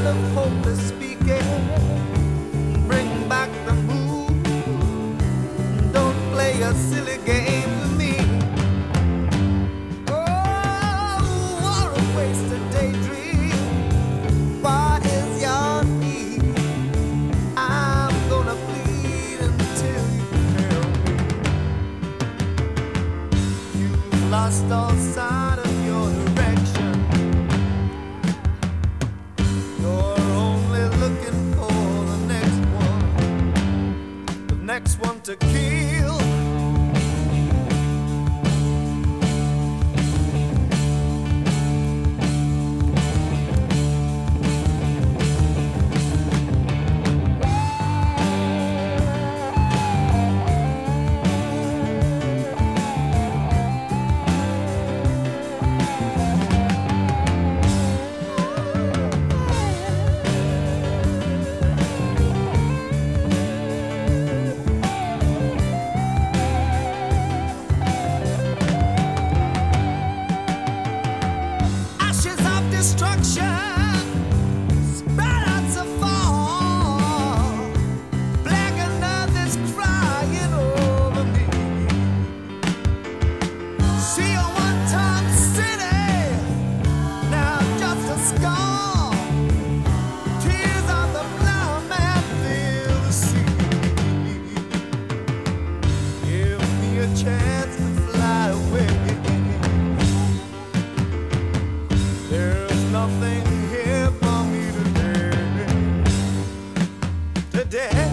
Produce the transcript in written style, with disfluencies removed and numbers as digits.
of hopeless speaking. Bring back the mood. Don't play a silly game with me. Oh, what a wasted daydream. What is your need? I'm gonna bleed until you tell me. You've lost all sight of your direction. You're only looking for the next one to kill. Ashes of destruction spread out so far. Black enough is crying over me. See a one-time city, now just a scar. Tears of the blind man fill the sea. Give me a chance to fly away. There's nothing here for me today.